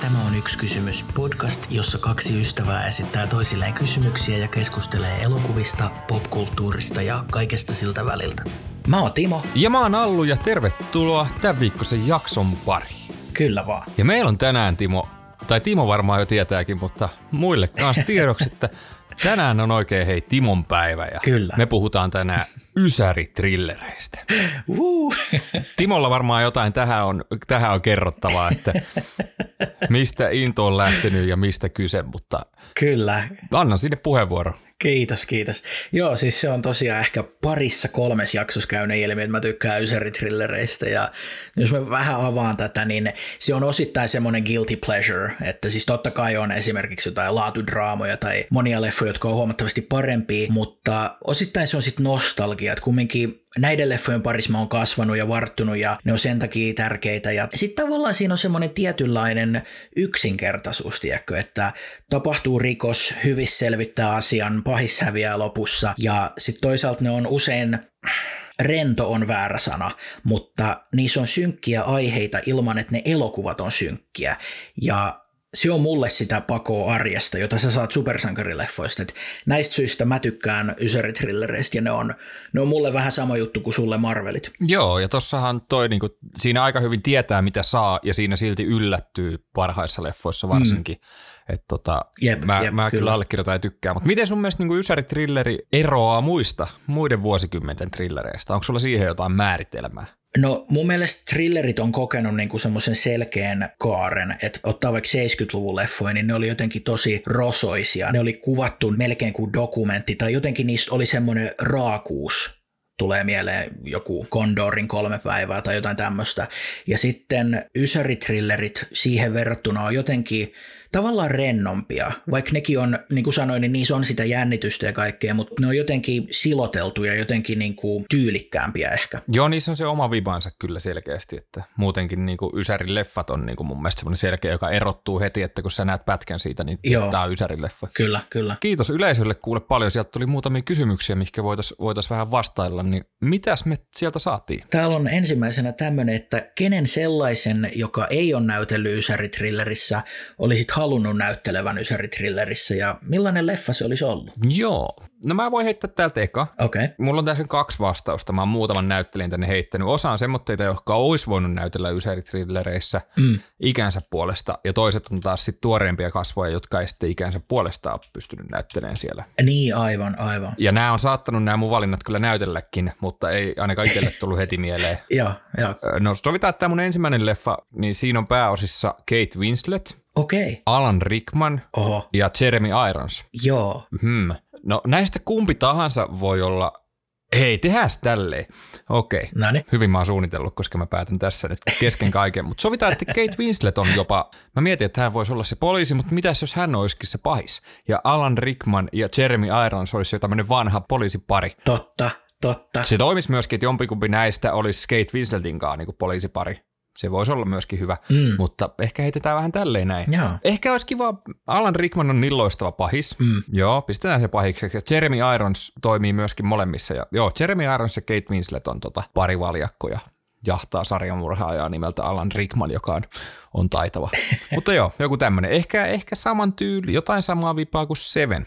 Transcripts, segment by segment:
Tämä on Yksi kysymys, podcast, jossa kaksi ystävää esittää toisilleen kysymyksiä ja keskustelee elokuvista, popkulttuurista ja kaikesta siltä väliltä. Mä oon Timo. Ja mä oon Allu ja tervetuloa tämän viikkoisen jakson pariin. Kyllä vaan. Ja meillä on tänään Timo varmaan jo tietääkin, mutta muille kanssa tiedoksi, että tänään on oikein Timon päivä ja Kyllä. Me puhutaan tänään ysäritrillereistä. Timolla varmaan jotain tähän on kerrottavaa, että mistä into on lähtenyt ja mistä kyse, mutta Kyllä. Anna sinne puheenvuoro. Kiitos. Joo, siis se on tosiaan ehkä 2-3 jaksossa käynyt ilmi, että mä tykkään ysäritrillereistä ja jos mä vähän avaan tätä, niin se on osittain semmoinen guilty pleasure, että siis totta kai on esimerkiksi jotain laatudraamoja tai monia leffoja, jotka on huomattavasti parempia, mutta osittain se on sitten nostalgia, että kumminkin näiden leffojen parissa mä oon kasvanut ja varttunut ja ne on sen takia tärkeitä ja sitten tavallaan siinä on semmoinen tietynlainen yksinkertaisuus, tiedätkö, että tapahtuu rikos, hyvissä selvittää asian, pahis häviää lopussa ja sitten toisaalta ne on usein, rento on väärä sana, mutta niissä on synkkiä aiheita ilman, että ne elokuvat on synkkiä ja se on mulle sitä pakoa arjesta, jota sä saat supersankarileffoista. Et näistä syistä mä tykkään ysäritrillereistä ja ne on mulle vähän sama juttu kuin sulle Marvelit. Joo, ja tossahan siinä aika hyvin tietää mitä saa ja siinä silti yllättyy parhaissa leffoissa varsinkin. Mä kyllä allekirjoitan ja tykkään. Mutta miten sun mielestä ysäritrilleri eroaa muiden vuosikymmenten trillereistä? Onko sulla siihen jotain määritelmää? No mun mielestä thrillerit on kokenut niinku semmoisen selkeän kaaren, että ottaa vaikka 70-luvun leffoja, niin ne oli jotenkin tosi rosoisia. Ne oli kuvattu melkein kuin dokumentti tai jotenkin niistä oli semmoinen raakuus. Tulee mieleen joku Kondorin 3 päivää tai jotain tämmöistä. Ja sitten ysäritrillerit siihen verrattuna on jotenkin tavallaan rennompia, vaikka nekin on, niin kuin sanoin, niin niissä on sitä jännitystä ja kaikkea, mutta ne on jotenkin siloteltu ja jotenkin niin kuin tyylikkäämpiä ehkä. Joo, niissä on se oma vibansa kyllä selkeästi, että muutenkin niin kuin ysärileffat on niin kuin mun mielestä semmoinen selkeä, joka erottuu heti, että kun sä näet pätkän siitä, niin tämä on ysärileffa. Kyllä. Kiitos yleisölle kuule paljon, sieltä tuli muutamia kysymyksiä, mihinkä voitaisiin vähän vastailla, niin mitäs me sieltä saatiin? Täällä on ensimmäisenä tämmöinen, että kenen sellaisen, joka ei ole näytellyt ysäritrillerissä, olisit halunnut näyttelevän ysäritrillerissä ja millainen leffa se olisi ollut? Joo. No mä voin heittää täältä eka. Okay. Mulla on tässä 2 vastausta. Mä oon muutaman näyttelijän tänne heittänyt. Osa on semmoitteita, jotka olisi voinut näytellä ysäritrillereissä ikänsä puolesta ja toiset on taas sitten tuoreempia kasvoja, jotka ei sitten ikänsä puolesta ole pystynyt näyttelemään siellä. Niin, aivan. Ja nämä on saattanut nämä mun valinnat kyllä näytelläkin, mutta ei ainakaan itselle tullut heti mieleen. Joo. No sovitaan, että tämä mun ensimmäinen leffa, niin siinä on pääosissa Kate Winslet, Okei. Alan Rickman ja Jeremy Irons. Joo. No näistä kumpi tahansa voi olla, hei tehdään tälleen. Okei. Noniin. Hyvin mä oon suunnitellut, koska mä päätän tässä nyt kesken kaiken. Mutta sovitaan, että Kate Winslet on jopa, mä mietin, että hän voisi olla se poliisi, mutta mitäs jos hän olisikin se pahis? Ja Alan Rickman ja Jeremy Irons olisi jo tämmöinen vanha poliisipari. Totta. Se toimisi myöskin, että jompikumpi näistä olisi Kate Winsletinkaan niin kuin poliisipari. Se voisi olla myöskin hyvä, mutta ehkä heitetään vähän tälleen näin. Joo. Ehkä olisi kiva, Alan Rickman on niin loistava pahis. Joo, pistetään se pahikseksi. Ja Jeremy Irons toimii myöskin molemmissa. Ja, Jeremy Irons ja Kate Winslet on parivaljakko ja jahtaa sarjamurhaajaa nimeltä Alan Rickman, joka on taitava. Mutta joku tämmöinen. Ehkä saman tyyli, jotain samaa vipaa kuin Seven.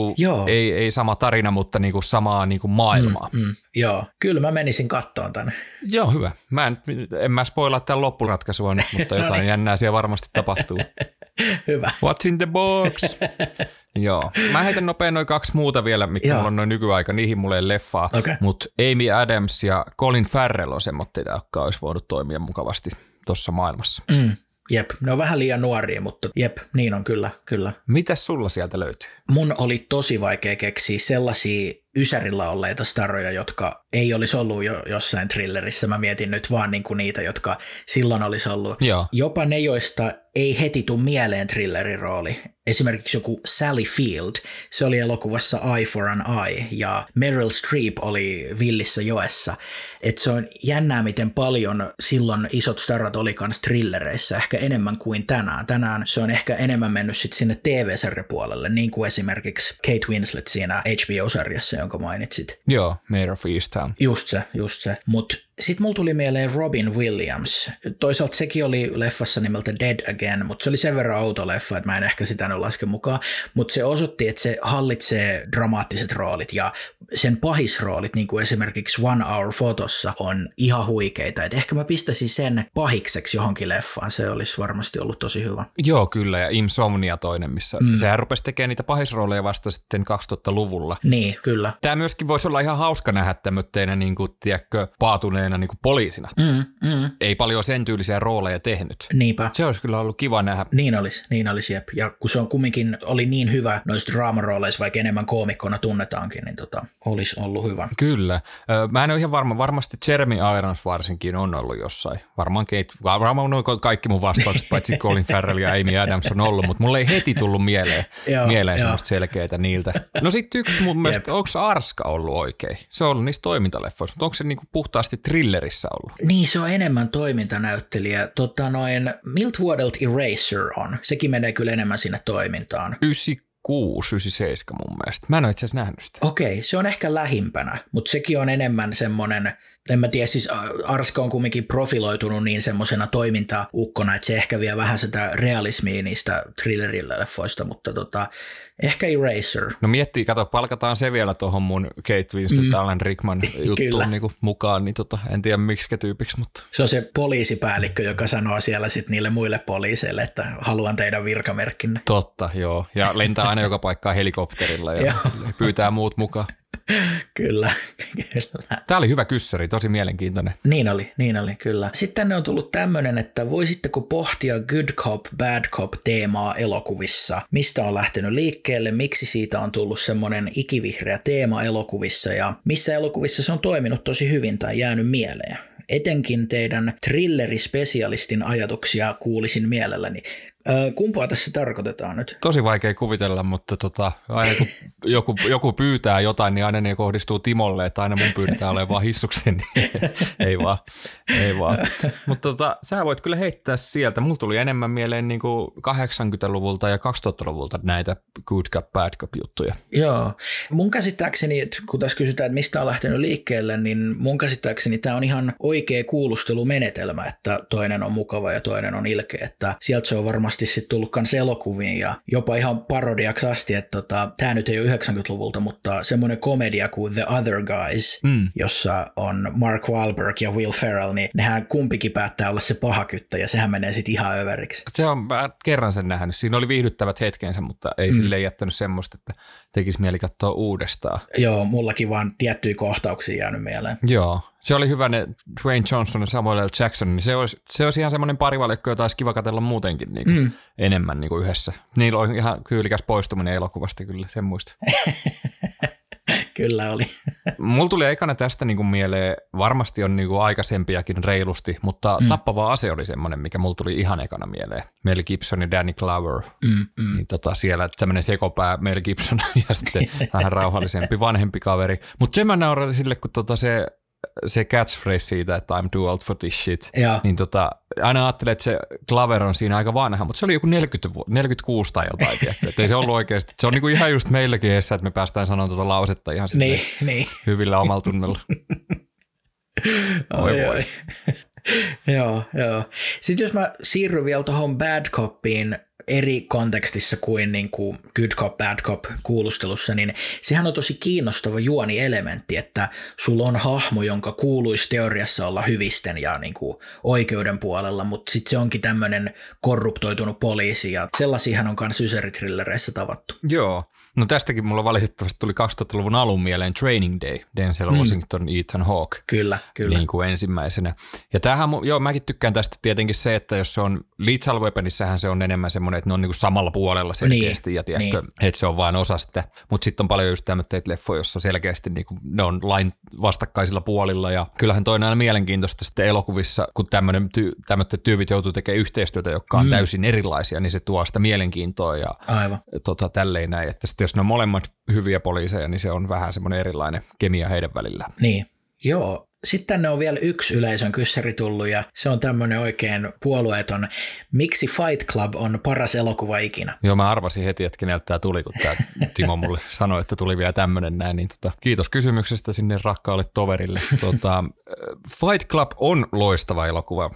Ei sama tarina, mutta samaa maailmaa. Joo, kyllä mä menisin kattoon tänne. Joo, hyvä. En mä spoilaa tämän loppuratkaisua nyt, mutta jotain jännää siellä varmasti tapahtuu. Hyvä. What's in the box? Joo. Mä heitän nopein noin 2 muuta vielä, mitkä mulla on noin nykyaika. Niihin mulle ei leffaa. Okay. Mutta Amy Adams ja Colin Farrell on semmoitteita, jotka olisi voinut toimia mukavasti tuossa maailmassa. Jep, ne on vähän liian nuoria, mutta jep, niin on kyllä. Mitäs sulla sieltä löytyy? Mun oli tosi vaikea keksiä sellaisia ysärillä olleita staroja, jotka ei olisi ollut jo jossain thrillerissä. Mä mietin nyt vaan niitä, jotka silloin olisi ollut. Joo. Jopa ne, joista ei heti tule mieleen thrillerin rooli. Esimerkiksi joku Sally Field, se oli elokuvassa Eye for an Eye ja Meryl Streep oli Villissä joessa. Et se on jännää, miten paljon silloin isot starat oli kans thrillereissä, ehkä enemmän kuin tänään. Tänään se on ehkä enemmän mennyt sit sinne TV-sarjapuolelle, niin kuin esimerkiksi Kate Winslet siinä HBO-sarjassa, jonka mainitsit. Joo, Mayor of Easttown. Just se. Mut Sitten mulla tuli mieleen Robin Williams. Toisaalta sekin oli leffassa nimeltä Dead Again, mutta se oli sen verran outo leffa, että mä en ehkä sitä nyt laske mukaan. Mutta se osoitti, että se hallitsee dramaattiset roolit ja sen pahisroolit, niin kuin esimerkiksi One Hour Photossa, on ihan huikeita. Et ehkä mä pistäisin sen pahikseksi johonkin leffaan. Se olisi varmasti ollut tosi hyvä. Joo, kyllä. Ja Insomnia toinen, missä sehän rupesi tekemään niitä pahisrooleja vasta sitten 2000-luvulla. Niin, kyllä. Tämä myöskin voisi olla ihan hauska nähdä tämmötteinä, niin kuin, tiedätkö, paatuneena niin kuin poliisina. Ei paljon sen tyylisiä rooleja tehnyt. Niinpä. Se olisi kyllä ollut kiva nähdä. Niin olisi, jep. Ja kun se on kumminkin oli niin hyvä noissa draamarooleissa, vaikka enemmän koomikkona tunnetaankin, niin olisi ollut hyvä. Kyllä. Mä en ole ihan varma. Varmasti Jeremy Irons varsinkin on ollut jossain. Varmaan kaikki mun vastaukset, paitsi Colin Farrell ja Amy Adams on ollut, mutta mulle ei heti tullut mieleen semmoista selkeitä niiltä. No sitten yksi mun mielestä, onko Arska ollut oikein? Se on ollut niissä toimintaleffoissa, mutta onko se niinku puhtaasti thrillerissä ollut? Niin, se on enemmän toimintanäyttelijä. Miltä vuodelta Eraser on? Sekin menee kyllä enemmän sinne toimintaan. 97 mun mielestä. Mä en ole itse asiassa nähnyt sitä. Okei, se on ehkä lähimpänä, mutta sekin on enemmän semmoinen, en mä tiedä, siis Arska on kumminkin profiloitunut niin semmoisena toimintaukkona, että se ehkä vie vähän sitä realismia niistä thrillerille-leffoista, mutta ehkä Eraser. No miettii, kato, palkataan se vielä tuohon mun Kate Winslet, Alan Rickman juttuun niin mukaan, niin en tiedä miksikä tyypiksi, mutta. Se on se poliisipäällikkö, joka sanoo siellä sitten niille muille poliiseille, että haluan teidän virkamerkkinne. Totta, joo. Ja lentää aina joka paikkaan helikopterilla ja pyytää muut mukaan. Kyllä. Tämä oli hyvä kyssäri, tosi mielenkiintoinen. Niin oli, kyllä. Sitten tänne on tullut tämmöinen, että voisitteko pohtia good cop, bad cop teemaa elokuvissa? Mistä on lähtenyt liikkeelle, miksi siitä on tullut semmoinen ikivihreä teema elokuvissa ja missä elokuvissa se on toiminut tosi hyvin tai jäänyt mieleen? Etenkin teidän thrillerispesialistin ajatuksia kuulisin mielelläni. Kumpaa tässä tarkoitetaan nyt? Tosi vaikea kuvitella, mutta aina kun joku pyytää jotain, niin aina ne kohdistuu Timolle, että aina mun pyydetään olemaan vaan hissuksen, niin ei vaan. Mutta sä voit kyllä heittää sieltä. Mulla tuli enemmän mieleen niin kuin 80-luvulta ja 2000-luvulta näitä good cop, bad cop juttuja. Joo. Mun käsittääkseni, kun tässä kysytään, että mistä on lähtenyt liikkeelle, niin mun käsittääkseni tämä on ihan oikea kuulustelumenetelmä, että toinen on mukava ja toinen on ilkeä, että sieltä se on varmasti sitten tullut kans elokuviin ja jopa ihan parodiaksi asti, että tämä nyt ei ole 90-luvulta, mutta semmoinen komedia kuin The Other Guys, jossa on Mark Wahlberg ja Will Ferrell, niin nehän kumpikin päättää olla se pahakyttä ja sehän menee sitten ihan överiksi. Se on, mä kerran sen nähnyt. Siinä oli viihdyttävät hetkensä, mutta ei silleen jättänyt semmoista, että tekisi mieli katsoa uudestaan. Joo, mullakin vaan tiettyjä kohtauksia jäänyt mieleen. Joo. Se oli hyvä ne Dwayne Johnson ja Samuel L. Jackson, niin se olisi ihan semmoinen parivaljakko, jota olisi kiva katsella muutenkin niin kuin enemmän niin kuin yhdessä. Niillä on ihan tyylikäs poistuminen elokuvasta kyllä, sen muista. Kyllä oli. Mulla tuli ekana tästä niin kuin mieleen, varmasti on niin kuin aikaisempiakin reilusti, mutta Tappava ase oli semmoinen, mikä mulla tuli ihan ekana mieleen. Mel Gibson ja Danny Glover. Niin siellä tämmöinen sekopää Mel Gibson ja sitten vähän rauhallisempi vanhempi kaveri. Mutta sen mä nauran sille, kun se catchphrase siitä, että I'm too old for this shit, niin aina ajattelin, että se Glover on siinä aika vanha, mutta se oli joku 46 tai jotain, että ei se ollut oikeasti. Se on niinku ihan just meilläkin eessä, että me päästään sanomaan lausetta ihan niin. Hyvillä omalla tunnella. Oi. Joo. Sitten jos mä siirryn vielä tuohon Bad Copiin eri kontekstissa kuin niinku Good Cop, Bad Cop kuulustelussa, niin sehän on tosi kiinnostava juonielementti, että sulla on hahmo, jonka kuuluisi teoriassa olla hyvisten ja niinku oikeuden puolella, mutta sitten se onkin tämmöinen korruptoitunut poliisi ja sellaisiahan on myös ysäritrillereissä tavattu. Joo. No tästäkin mulla valitettavasti tuli 2000-luvun alun mieleen Training Day, Denzel Washington, Ethan Hawke. Kyllä. Niin kuin ensimmäisenä. Ja tämähän, mäkin tykkään tästä tietenkin se, että jos se on Lethal Weaponissähän se on enemmän semmoinen, että ne on niin kuin samalla puolella selkeästi ja tiedätkö, että se on vain osa sitä. Mutta sitten on paljon just tämmöitä leffoja, jossa selkeästi niin kuin ne on lain vastakkaisilla puolilla ja kyllähän toinen aina mielenkiintoista sitten elokuvissa, kun tämmöiset tyypit joutuu tekemään yhteistyötä, jotka on täysin erilaisia, niin se tuo sitä mielenkiintoa ja tälleen näin, että sitten jos ne on molemmat hyviä poliiseja, niin se on vähän semmoinen erilainen kemia heidän välillään. Niin, joo. sitten tänne on vielä yksi yleisön kyssäri tullut ja se on tämmöinen oikein puolueeton. Miksi Fight Club on paras elokuva ikinä? Joo, mä arvasin heti, että keneltä tämä tuli, kun tämä Timo mulle sanoi, että tuli vielä tämmöinen näin. Niin kiitos kysymyksestä sinne rakkaalle toverille. Fight Club on loistava elokuva.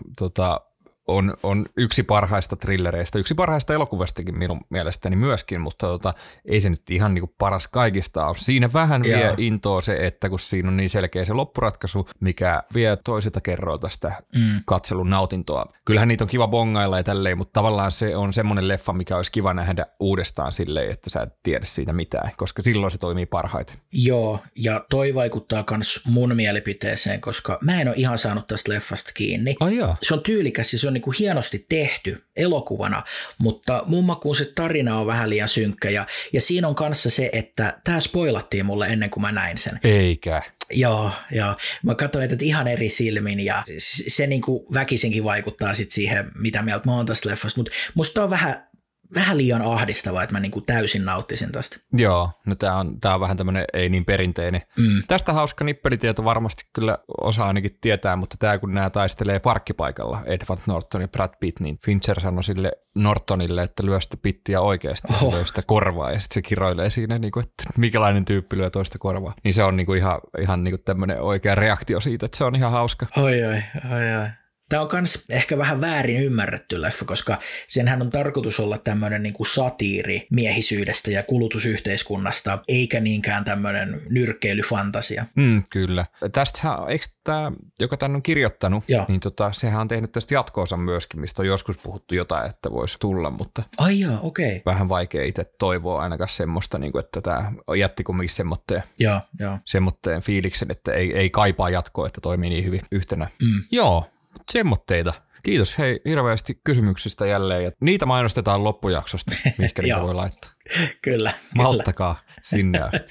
On yksi parhaista thrillereistä, yksi parhaista elokuvastakin minun mielestäni myöskin, mutta ei se nyt ihan niinku paras kaikista ole. Siinä vähän vie intoa se, että kun siinä on niin selkeä se loppuratkaisu, mikä vie toisilta kerroilta sitä katselun nautintoa. Kyllähän niitä on kiva bongailla ja tälleen, mutta tavallaan se on semmoinen leffa, mikä olisi kiva nähdä uudestaan silleen, että sä et tiedä siitä mitään, koska silloin se toimii parhaiten. Joo, ja toi vaikuttaa myös mun mielipiteeseen, koska mä en ole ihan saanut tästä leffasta kiinni. Se on tyylikäs ja se on niinku hienosti tehty elokuvana, mutta mun makuun se tarina on vähän liian synkkä ja siinä on kanssa se, että tää spoilattiin mulle ennen kuin mä näin sen. Eikä. Joo. Mä katsoin tätä ihan eri silmin ja se niinku väkisinkin vaikuttaa sit siihen, mitä mieltä mä oon tästä leffasta, mutta musta on vähän liian ahdistavaa, että mä niinku täysin nauttisin tästä. Joo, no tää on vähän tämmönen ei niin perinteinen. Tästä hauska nippelitieto varmasti kyllä osa ainakin tietää, mutta tää kun nää taistelee parkkipaikalla, Edward Norton ja Brad Pitt, niin Fincher sanoi sille Nortonille, että lyö sitä Pittiä oikeasti, lyö sitä korvaa ja sitten se kiroilee siinä, niinku, että mikälainen tyyppi lyö toista korvaa. Niin se on niinku ihan niinku tämmönen oikea reaktio siitä, että se on ihan hauska. Oi. Tämä on myös ehkä vähän väärin ymmärretty leffa, koska senhän on tarkoitus olla tämmöinen niinku satiiri miehisyydestä ja kulutusyhteiskunnasta, eikä niinkään tämmöinen nyrkkeilyfantasia. Kyllä. Tästähän, eikö tämä, joka tämän on kirjoittanut, niin sehän on tehnyt tästä jatkoosa myöskin, mistä on joskus puhuttu jotain, että voisi tulla, mutta okei. Vähän vaikea itse toivoa ainakaan semmoista, niin kuin, että tämä jätti kumminkin semmoitteen fiiliksen, että ei kaipaa jatkoa, että toimii niin hyvin yhtenä. Joo. Semmoitteita. Kiitos hei hirveästi kysymyksistä jälleen. Ja niitä mainostetaan loppujaksosta, mihinkä niitä voi laittaa. Kyllä. Malttakaa sinne asti.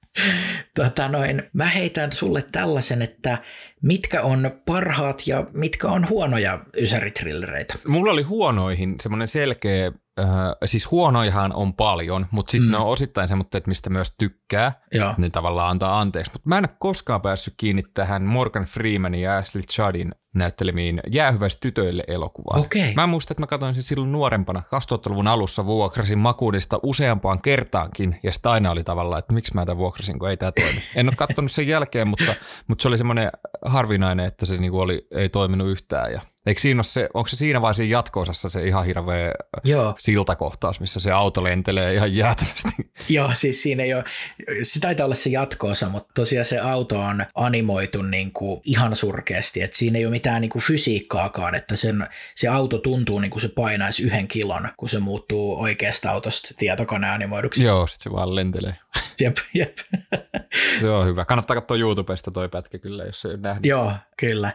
Mä heitän sulle tällaisen, että mitkä on parhaat ja mitkä on huonoja ysäritrillereitä? Mulla oli huonoihin semmoinen selkeä, siis huonojahan on paljon, mutta sitten ne on osittain semmoitteet, mistä myös tykkää, niin tavallaan antaa anteeksi. Mutta mä en ole koskaan päässyt kiinni tähän Morgan Freemanin ja Ashley Juddin näyttelemiin Jäähyväistä tytöille -elokuvaan. Okay. Mä muistan, että mä katsoin sen silloin nuorempana, 2000-luvun alussa vuokrasin Makuudesta useampaan kertaankin, ja sitten aina oli tavallaan, että miksi mä tämän vuokrasin, kun ei tämä toimi. En ole katsonut sen jälkeen, mutta se oli semmoinen harvinainen, että se niinku ei toiminut yhtään. Ja eikö siinä ole onko se siinä vai siinä jatko-osassa se ihan hirveä siltakohtaus, missä se auto lentelee ihan jäätävästi? Joo, siis siinä ei ole, se taitaa olla se jatko-osa, mutta tosiaan se auto on animoitu niinku ihan surkeasti, että siinä ei ole mitään niinku fysiikkaakaan, että se auto tuntuu niin kuin se painaisi 1 kilon, kun se muuttuu oikeasta autosta tietokoneanimoiduksi. Joo, sitten se vaan lentelee. Jep. Se on hyvä. Kannattaa katsoa YouTubesta toi pätkä kyllä, jos ei ole nähnyt. Joo, kyllä.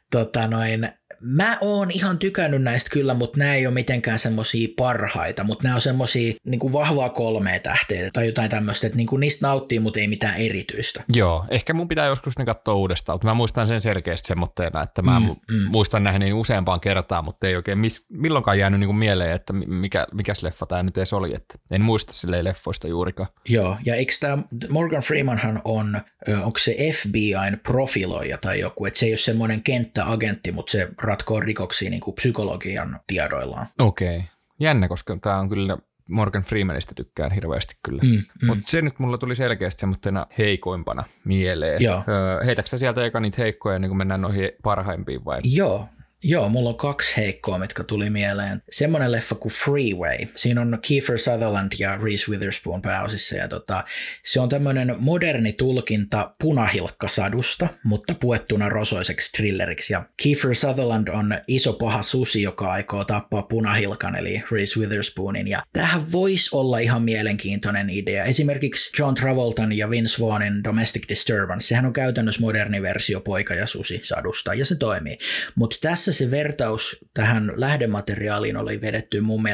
Mä oon ihan tykännyt näistä kyllä, mutta nämä ei ole mitenkään semmosia parhaita, mutta nämä on semmosia niinku vahvaa 3 tähteitä tai jotain tämmöistä, että niinku niistä nauttii, mutta ei mitään erityistä. Joo, ehkä mun pitää joskus ne katsoa uudestaan, mutta mä muistan sen selkeästi semmoitteena, että mä muistan nähneeni useampaan kertaan, mutta ei oikein milloinkaan jäänyt niinku mieleen, että mikäs leffa tämä nyt edes oli, että en muista silleen leffoista juurikaan. Joo, ja eikö tämä Morgan Freemanhan onko se FBI:n profiloija tai joku, että se ei ole semmoinen kenttäagentti, mutta se ratkoo rikoksia niin kuin psykologian tiedoillaan. Okei. Jännä, koska tämä on kyllä Morgan Freemanista tykkään hirveästi kyllä. Mutta se nyt mulla tuli selkeästi semmoisena heikoimpana mieleen. Heitätkö sä sieltä eka niitä heikkoja, niin kun mennään noihin parhaimpiin vai? Joo, mulla on 2 heikkoa, mitkä tuli mieleen. Semmoinen leffa kuin Freeway. Siinä on Kiefer Sutherland ja Reese Witherspoon pääosissa. Ja se on tämmöinen moderni tulkinta punahilkkasadusta, mutta puettuna rosoiseksi thrilleriksi. Ja Kiefer Sutherland on iso paha susi, joka aikoo tappaa punahilkan, eli Reese Witherspoonin. Ja tämähän voisi olla ihan mielenkiintoinen idea. Esimerkiksi John Travoltan ja Vince Vaughnin Domestic Disturbance. Sehän on käytännössä moderni versio poika ja susi sadusta, ja se toimii. Mutta tässä se vertaus tähän lähdemateriaaliin oli vedetty mun mielestä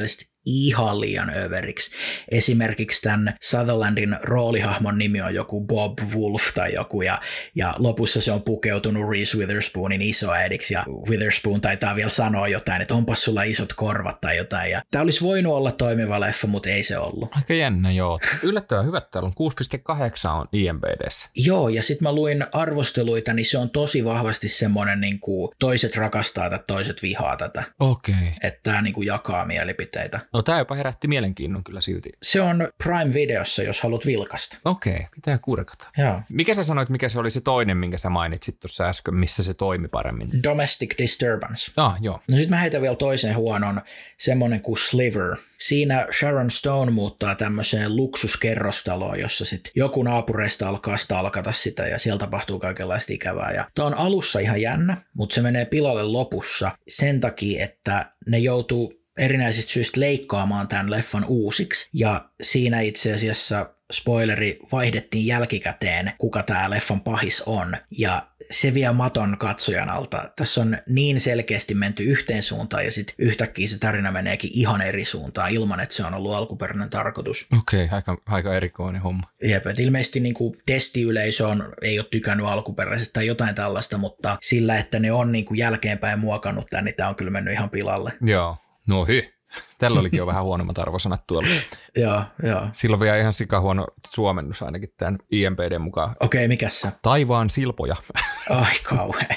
ihan liian överiksi. Esimerkiksi tämän Sutherlandin roolihahmon nimi on joku Bob Wolf tai joku, ja lopussa se on pukeutunut Reese Witherspoonin isoäidiksi, ja Witherspoon taitaa vielä sanoa jotain, että onpas sulla isot korvat tai jotain, ja tämä olisi voinut olla toimiva leffa, mutta ei se ollut. Aika jännä, joo. Yllättävän hyvä, täällä on 6.8 on IMDb:ssä. Joo, ja sitten mä luin arvosteluita, niin se on tosi vahvasti semmoinen niin kuin toiset rakastaa tätä, toiset vihaa tätä. Okei. Että tämä niin kuin jakaa mielipiteitä. No tämä jopa herätti mielenkiinnon kyllä silti. Se on Prime-videossa, jos haluat vilkasta. Okei, pitää kurkata. Joo. Mikä sä sanoit, mikä se oli se toinen, minkä sä mainitsit tuossa äsken, missä se toimi paremmin? Domestic Disturbance. Joo. No sit mä heitän vielä toisen huonon, semmonen kuin Sliver. Siinä Sharon Stone muuttaa tämmöiseen luksuskerrostaloon, jossa sit joku naapureista alkaa stalkata sitä ja siellä tapahtuu kaikenlaista ikävää. Ja tää on alussa ihan jännä, mutta se menee pilalle lopussa sen takia, että ne joutuu erinäisistä syistä leikkaamaan tämän leffan uusiksi. Ja siinä itse asiassa spoileri, vaihdettiin jälkikäteen, kuka tämä leffan pahis on, ja se vie maton katsojan alta. Tässä on niin selkeästi menty yhteen suuntaan, ja sitten yhtäkkiä se tarina meneekin ihan eri suuntaan, ilman että se on ollut alkuperäinen tarkoitus. Okei, aika erikoinen homma. Jep, että ilmeisesti niinku testiyleisö ei ole tykännyt alkuperäisestä tai jotain tällaista, mutta sillä, että ne on niinku jälkeenpäin muokannut tämän, niin tämä on kyllä mennyt ihan pilalle. Joo, no Tällä olikin jo vähän huonommat arvosanat tuolla. Joo. Silloin vielä ihan sikahuono suomennus ainakin tämän IMDb:n mukaan. Okei, mikäs se? Taivaan silpoja. Ai kauhean.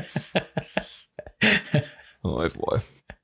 Oi voi.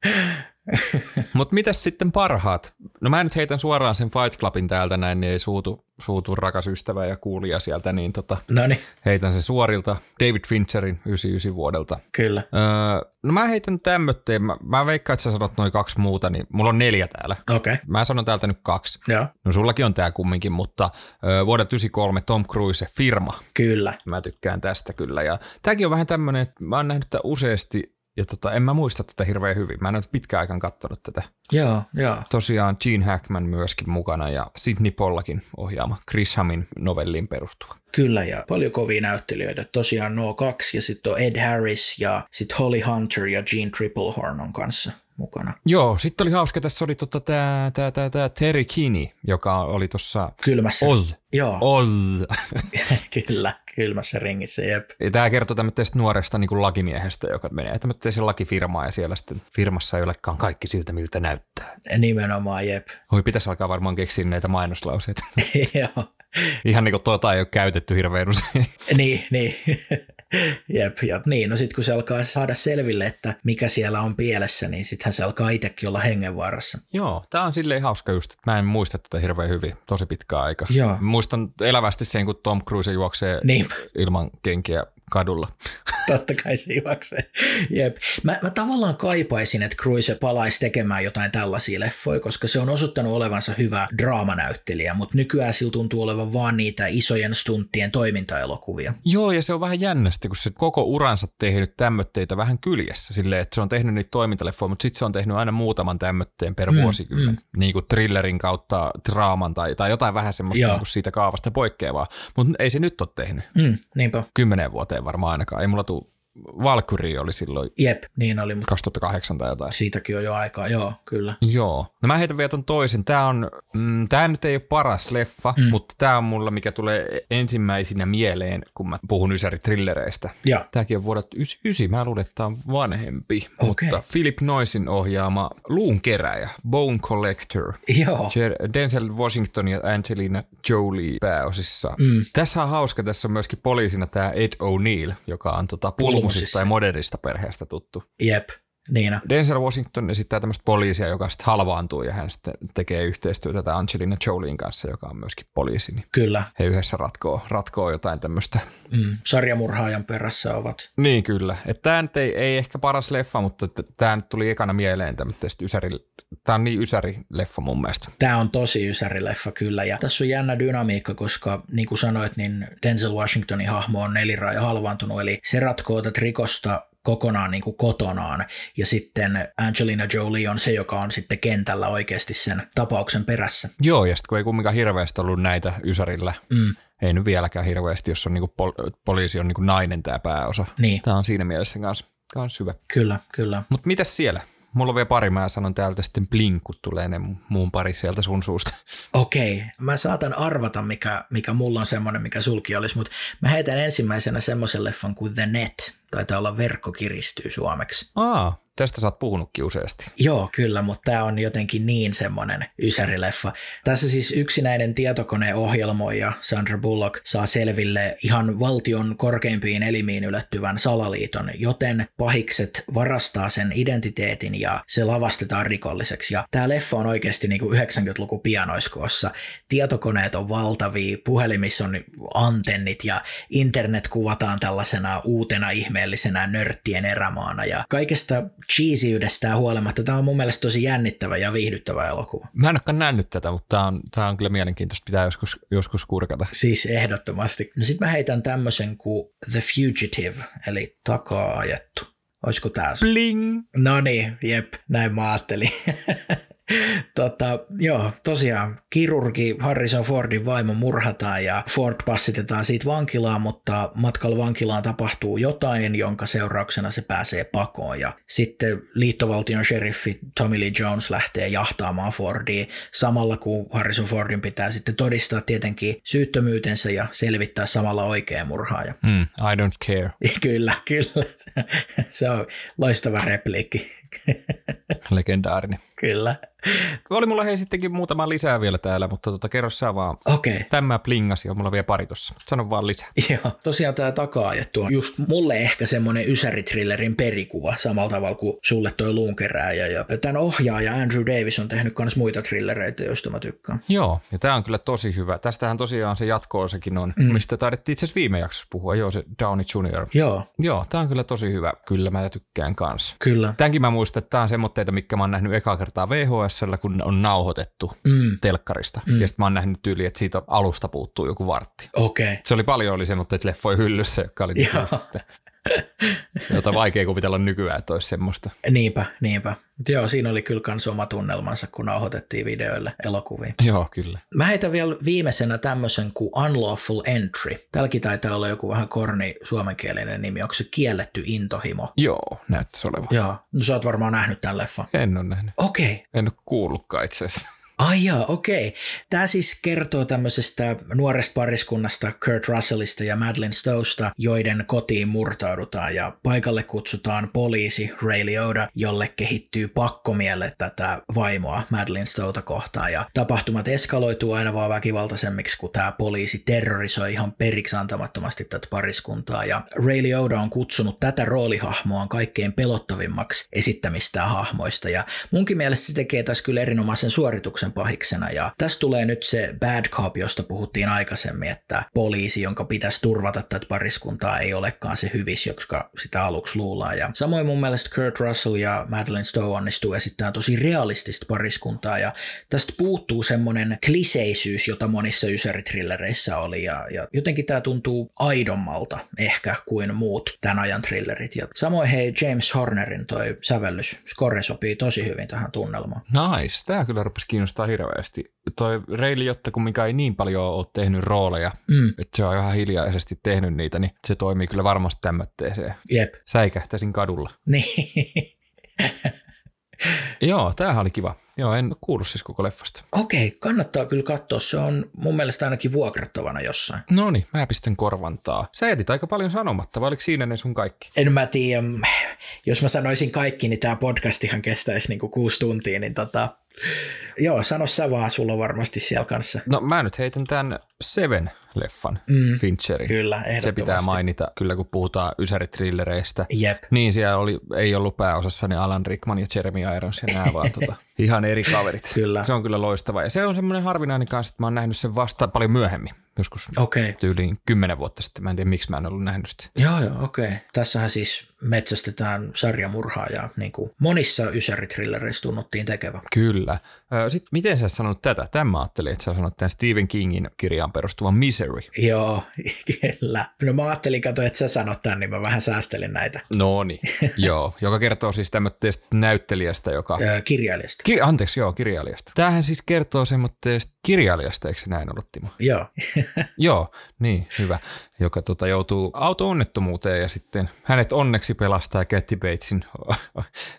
Mutta mitäs sitten parhaat? No mä nyt heitän suoraan sen Fight Clubin täältä näin, niin ei suutu rakas ystävä ja kuulija sieltä, niin Noniin. Heitän sen suorilta David Fincherin 99 vuodelta. Kyllä. No mä heitän tämmötteen, mä veikkaan, että sä sanot noin 2 muuta, niin mulla on 4 täällä. Okei. Mä sanon täältä nyt 2. Joo. No sullakin on tää kumminkin, mutta vuodelta 93 Tom Cruise, Firma. Kyllä. Mä tykkään tästä kyllä, ja tääkin on vähän tämmönen, että mä oon nähnyt tää useasti, ja en mä muista tätä hirveän hyvin. Mä en ole pitkään aikaan katsonut tätä. Joo. Tosiaan Gene Hackman myöskin mukana ja Sidney Pollackin ohjaama Grishamin novelliin perustuva. Kyllä, ja paljon kovia näyttelijöitä. Tosiaan nuo 2, ja sitten on Ed Harris, ja sitten Holly Hunter ja Jean Triplehorn on kanssa mukana. Joo, sitten oli hauska, tässä oli tää Terry Kinney, joka oli tuossa Kylmässä. Oz. Joo. Oz. Kyllä, kylmässä ringissä, jep. Ja tämä kertoo tämmöisestä nuoresta niin kuin lakimiehestä, joka menee tämmöiseen lakifirmaan ja siellä sitten firmassa ei olekaan kaikki siltä, miltä näyttää. Nimenomaan, jep. Oi, pitäisi alkaa varmaan keksiä näitä mainoslauseita. Joo. Ihan niin kuin ei ole käytetty hirveän usein. Niin. Jep. Niin, no sitten kun se alkaa saada selville, että mikä siellä on pielessä, niin sittenhän se alkaa itsekin olla hengenvaarassa. Joo, tää on silleen hauska just, että mä en muista tätä hirveän hyvin, tosi pitkä aika. Joo. Muistan elävästi sen, kun Tom Cruise juoksee ilman kenkiä kadulla. Totta kai se juoksee. Jep. Mä tavallaan kaipaisin, että Cruise palaisi tekemään jotain tällaisia leffoja, koska se on osoittanut olevansa hyvä draamanäyttelijä, mutta nykyään sillä tuntuu olevan vaan niitä isojen stunttien toimintaelokuvia. Joo, ja se on vähän jännästi, kun se koko uransa tehnyt tämmötteitä vähän kyljessä, silleen, että se on tehnyt niitä toimintaleffoja, mutta sitten se on tehnyt aina muutaman tämmötteen per vuosikymmen, niin kuin thrillerin kautta draaman tai jotain vähän semmoista niin kuin siitä kaavasta poikkeavaa, mutta ei se nyt ole tehnyt. Niinpä. 10 vuoteen varmaan ainakaan, ei mulla tule. Valkyrie oli silloin. Jep, niin oli. 2008 tai jotain. Siitäkin on jo aikaa, joo, kyllä. Joo. No mä heitän vielä ton toisen. Tää nyt ei ole paras leffa, mutta tää on mulla, mikä tulee ensimmäisenä mieleen, kun mä puhun ysäritrillereistä. Joo. Tääkin on vuodelta 99. Mä luulen, että tää on vanhempi. Okay. Mutta Philip Noisin ohjaama Luunkeräjä, Bone Collector. Joo. Denzel Washington ja Angelina Jolie pääosissa. Tässä on hauska, tässä on myöskin poliisina tää Ed O'Neill, joka on pulmusista ja modernista perheestä tuttu. Jep, Niina. Denzel Washington esittää tämmöistä poliisia, joka sitten halvaantuu ja hän sitten tekee yhteistyötä tätä Angelina Jolien kanssa, joka on myöskin poliisi. Niin kyllä. He yhdessä ratkoo jotain tämmöistä. Sarjamurhaajan perässä ovat. Niin kyllä. Tämä nyt ei ehkä paras leffa, mutta tämä nyt tuli ekana mieleen tämmöistä tämä on niin ysäri-leffa mun mielestä. Tämä on tosi ysäri-leffa kyllä, ja tässä on jännä dynamiikka, koska niin kuin sanoit, niin Denzel Washingtonin hahmo on neliraaja halvaantunut, eli se ratkoo tätä rikosta kokonaan niin kuin kotonaan, ja sitten Angelina Jolie on se, joka on sitten kentällä oikeasti sen tapauksen perässä. Joo, ja sitten kun ei kumminkaan hirveästi ollut näitä ysärillä, ei nyt vieläkään hirveästi, jos on niin kuin poliisi on niin kuin nainen tämä pääosa. Niin. Tämä on siinä mielessä kans hyvä. Kyllä. Mutta mitäs siellä? Mulla on vielä pari, mä sanon täältä sitten Bling, kun tulee ne muun pari sieltä sun suusta. Okei, mä saatan arvata, mikä mulla on semmoinen, mikä sulki olisi, mutta mä heitän ensimmäisenä semmoisen leffan kuin The Net, taitaa olla Verkko kiristyy suomeksi. Tästä sä oot puhunutkin useasti. Joo, kyllä, mutta tämä on jotenkin niin semmoinen ysärileffa. Tässä siis yksinäinen tietokoneohjelmoija Sandra Bullock saa selville ihan valtion korkeimpiin elimiin ylettyvän salaliiton, joten pahikset varastaa sen identiteetin ja se lavastetaan rikolliseksi. Ja tämä leffa on oikeasti niin kuin 90-luku pianoiskoossa. Tietokoneet on valtavia, puhelimissa on antennit ja internet kuvataan tällaisena uutena ihmeellisenä nörttien erämaana ja kaikesta cheesyydestään huolimatta. Tämä on mun mielestä tosi jännittävä ja viihdyttävä elokuva. Mä en olekaan nähnyt tätä, mutta tämä on kyllä mielenkiintoista, pitää joskus kurkata. Siis ehdottomasti. No sit mä heitän tämmöisen kuin The Fugitive, eli takaa ajettu. Olisiko tää? Bling! No niin, jep, näin mä ajattelin. Joo, tosiaan kirurgi Harrison Fordin vaimo murhataan ja Ford passitetaan siitä vankilaan, mutta matkalla vankilaan tapahtuu jotain, jonka seurauksena se pääsee pakoon ja sitten liittovaltion sheriffi Tommy Lee Jones lähtee jahtaamaan Fordia samalla kun Harrison Fordin pitää sitten todistaa tietenkin syyttömyytensä ja selvittää samalla oikea murhaaja. I don't care. Kyllä. Se on loistava repliikki. Legendaarinen. Kyllä. Oli mulla sittenkin muutama lisää vielä täällä, mutta kerro sä vaan. Okei. Tämä plingasi ja mulla on vielä pari tossa. Sano vaan lisää. Joo, tosiaan tää takaa ajettu on just mulle ehkä semmoinen ysäritrillerin perikuva samalla tavalla kuin sulle toi Luunkerääjä. Ja tämän ohjaaja Andrew Davis on tehnyt myös muita trillereitä, joista mä tykkään. Joo, ja tää on kyllä tosi hyvä. Tästähän tosiaan se jatko-osakin on, mistä taidettiin itse asiassa viime jaksossa puhua. Joo, se Downey Jr. Joo, tää on kyllä tosi hyvä. Kyllä mä tykkään kanssa. Kyllä. Tämänkin mä muistan, että tää on semmoitteita, mitkä mä oon nähnyt ekaa kertaa VHS:llä, kun on nauhoitettu telkkarista. Ja sitten mä oon nähnyt tyyliin, että siitä alusta puuttuu joku vartti. Okei. Se oli paljon semmoitteita leffoja hyllyssä, jotka oli sitten, jota vaikea kuvitella nykyään, että olisi semmoista. Niinpä. Mutta joo, siinä oli kyllä kans oma tunnelmansa, kun nauhoitettiin videoille elokuviin. Joo, kyllä. Mä heitän vielä viimeisenä tämmöisen kuin Unlawful Entry. Tälläkin taitaa olla joku vähän korni suomenkielinen nimi. Onko se kielletty intohimo? Joo, näyttäisi olevan. Joo, no sä oot varmaan nähnyt tämän leffan. En ole nähnyt. Okei. En ole kuullutkaan itse asiassa. Ai jaa, okei. Tämä siis kertoo tämmöisestä nuoresta pariskunnasta Kurt Russellista ja Madeleine Stowsta, joiden kotiin murtaudutaan ja paikalle kutsutaan poliisi Ray Liotta, jolle kehittyy pakkomielle tätä vaimoa Madeleine Stowta kohtaan ja tapahtumat eskaloituu aina vaan väkivaltaisemmiksi, kun tämä poliisi terrorisoi ihan periksi antamattomasti tätä pariskuntaa ja Ray Liotta on kutsunut tätä roolihahmoaan kaikkein pelottavimmaksi esittämistään hahmoista ja munkin mielestä se tekee tässä kyllä erinomaisen suorituksen pahiksena ja tässä tulee nyt se bad cop, josta puhuttiin aikaisemmin, että poliisi, jonka pitäisi turvata tätä pariskuntaa, ei olekaan se hyvis, joka sitä aluksi luullaan. Ja samoin mun mielestä Kurt Russell ja Madeleine Stowe onnistuu esittämään tosi realistista pariskuntaa ja tästä puuttuu semmoinen kliseisyys, jota monissa ysäritrillereissä oli ja jotenkin tämä tuntuu aidommalta ehkä kuin muut tämän ajan trillerit. Ja samoin hei James Hornerin toi sävellys, score sopii tosi hyvin tähän tunnelmaan. Nice, tämä kyllä rupesi kiinnostaa hirveästi. Toi Ray Liotta, kun mikä ei niin paljon ole tehnyt rooleja, että se on ihan hiljaisesti tehnyt niitä, niin se toimii kyllä varmasti tämmötteeseen. Jep. Säikähtäisin kadulla. Niin. Joo, tämähän oli kiva. Joo, en kuullut siis koko leffasta. Okei, kannattaa kyllä katsoa. Se on mun mielestä ainakin vuokrattavana jossain. No niin, mä pistän korvantaa. Sä jätit aika paljon sanomatta, vai oliko siinä ne sun kaikki? En mä tiedä. Jos mä sanoisin kaikki, niin tää podcastihan kestäisi niinku 6 tuntia, niin joo, sano sä vaan, sulla on varmasti siellä kanssa. No mä nyt heitän tämän Seven-leffan, Fincherin. Kyllä, ehdottomasti. Se pitää mainita, kyllä kun puhutaan ysäritrillereistä. Jep. Niin siellä ei ollut pääosassa ne Alan Rickman ja Jeremy Irons ja nämä vaan ihan eri kaverit. Kyllä. Se on kyllä loistava. Ja se on semmoinen harvinainen kanssa, että mä oon nähnyt sen vasta paljon myöhemmin. Joskus tyyliin 10 vuotta sitten. Mä en tiedä, miksi mä en ollut nähnyt sitä. Joo, okei. Tässähän siis metsästetään sarjamurhaajaa, niin kuin monissa ysäritrillereissä tunnuttiin tekevä. Kyllä. Sitten miten sä sanonut tätä? Tämän mä ajattelin, että sä sanonut tämän Stephen Kingin kirjaan perustuvan Misery. Joo, kyllä. No mä ajattelin, että sä sanot tämän, niin mä vähän säästelin näitä. No niin, joo. Joka kertoo siis tämmöistä näyttelijästä, joka... Kirjailijasta. Kirjailijasta. Tämähän siis kertoo semmoista kirjailijasta, eikö se näin ollut, Timo? Joo. Joo, niin, hyvä. Joka joutuu auto-onnettomuuteen ja sitten hänet onneksi pelastaa Kathy Batesin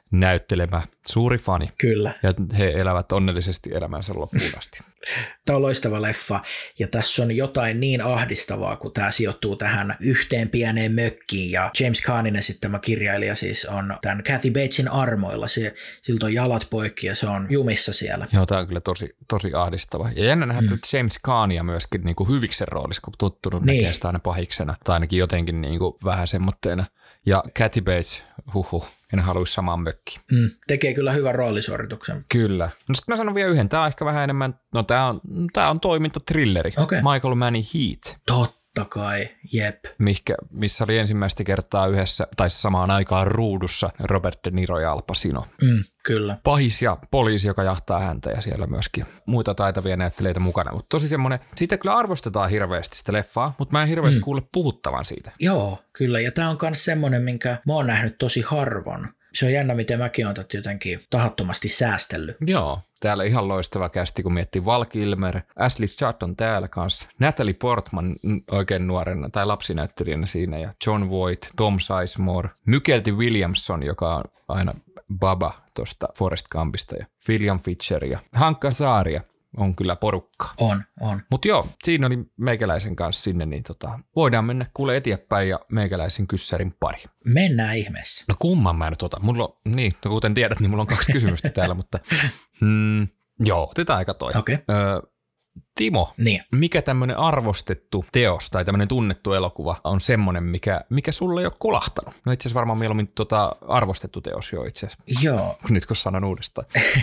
näyttelemä suuri fani. Kyllä. Ja he elävät onnellisesti elämänsä loppuun asti. Tämä on loistava leffa, ja tässä on jotain niin ahdistavaa, kun tämä sijoittuu tähän yhteen pieneen mökkiin, ja James Caanin esittämä kirjailija siis on tämän Kathy Batesin armoilla. Siltä on jalat poikki, ja se on jumissa siellä. Joo, tämä on kyllä tosi ahdistava. Ja jännä nähdä, että James Caania myöskin niin kuin hyviksen roolissa, kun tottunut näkee sitä aina pahiksena, tai ainakin jotenkin niin kuin vähän semmoitteena. Ja Kathy Bates, en haluaisi samaan mökkiin. Tekee kyllä hyvän roolisuorituksen. Kyllä. No sitten mä sanon vielä yhden. Tämä on ehkä vähän enemmän, tämä on toimintatrilleri. Okay. Michael Mann Heat. Totta kai, jep. Missä oli ensimmäistä kertaa yhdessä, tai samaan aikaan ruudussa Robert De Niro ja Al Pacino. Kyllä. Pahis ja poliisi, joka jahtaa häntä, ja siellä myöskin muita taitavia näyttelijöitä mukana. Mutta tosi semmoinen, siitä kyllä arvostetaan hirveästi sitä leffaa, mutta mä en hirveästi kuule puhuttavan siitä. Joo, kyllä. Ja tämä on myös semmoinen, minkä mä oon nähnyt tosi harvoin. Se on jännä, miten mäkin oon tätä jotenkin tahattomasti säästellyt. Joo, täällä ihan loistava kästi, kun miettii Val Kilmer, Ashley Judd on täällä kanssa, Natalie Portman oikein nuorena tai lapsinäyttelijänä siinä, ja John Voight, Tom Sizemore, Mykelti Williamson, joka on aina Baba tuosta Forrest Gumpista, ja William Fisher ja Hank Azaria on kyllä porukkaa. On. Mutta joo, siinä oli meikäläisen kanssa sinne, niin voidaan mennä kuule eteenpäin ja meikäläisen kyssärin pari. Mennään ihmeessä. No kumman mä nyt otan? Mulla on, niin, no kuten tiedät, niin mulla on 2 kysymystä täällä, mutta joo, otetaan aika toi. Okay. Timo, niin. Mikä tämmöinen arvostettu teos tai tämmöinen tunnettu elokuva on semmoinen, mikä sulle ei ole kolahtanut? No itse asiassa varmaan mieluummin arvostettu teos jo itse asiassa. Joo. Nyt kun sanon uudestaan.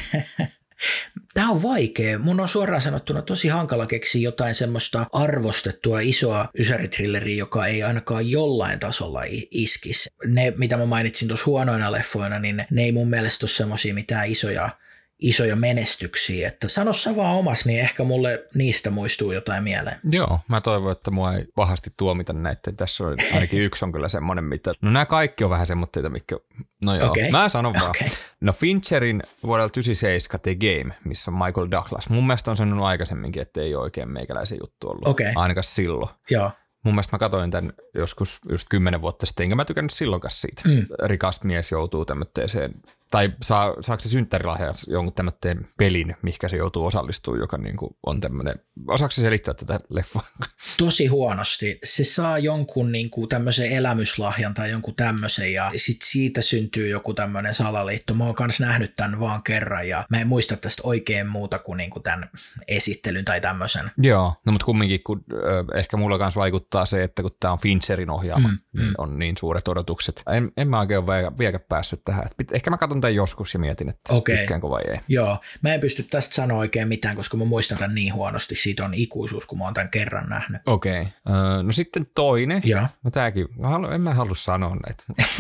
Tämä on vaikea. Mun on suoraan sanottuna tosi hankala keksiä jotain semmoista arvostettua isoa ysäritrilleriä, joka ei ainakaan jollain tasolla iskisi. Ne, mitä mä mainitsin tuossa huonoina leffoina, niin ne ei mun mielestä ole semmoisia mitään isoja menestyksiä. Että sano sä vaan omas, niin ehkä mulle niistä muistuu jotain mieleen. Joo, mä toivon, että mua ei pahasti tuomita näitä. Tässä on ainakin yksi on kyllä semmoinen, mitä... No nämä kaikki on vähän semmoitteita, mitkä... No joo, mä sanon vaan. Okay. No Fincherin vuodelta 1997 The Game, missä on Michael Douglas. Mun mielestä on sanonut aikaisemmin, että ei oikein meikäläisen juttu ollut. Okay. Ainakaan silloin. Joo. Mun mielestä mä katsoin tämän joskus just 10 vuotta sitten, enkä mä tykännyt silloinkaan siitä. Rikas mies joutuu tämmöiseen, tai saako se synttärilahja jonkun tämmöiseen pelin, mihinkä se joutuu osallistumaan, joka niinku on tämmöinen, osaako se selittää tätä leffaa? Tosi huonosti. Se saa jonkun niinku tämmöisen elämyslahjan tai jonkun tämmöisen, ja sitten siitä syntyy joku tämmöinen salaliitto. Mä oon kanssa nähnyt tämän vaan kerran, ja mä en muista tästä oikein muuta kuin niinku tämän esittelyn tai tämmöisen. Joo, no mutta kumminkin, kun ehkä mulla kanssa vaikuttaa se, että kun tää on Fincherin ohjaama, niin on niin suuret odotukset. En mä oikein ole vieläkään päässyt tähän. Ehkä mä katson tämän joskus ja mietin, että tykkäänkö vai ei. Joo, mä en pysty tästä sanoa oikein mitään, koska mä muistan tämän niin huonosti. Siitä on ikuisuus, kun mä oon tämän kerran nähnyt. Okei. No sitten toinen. Joo. No tääkin, en mä halua sanoa näitä.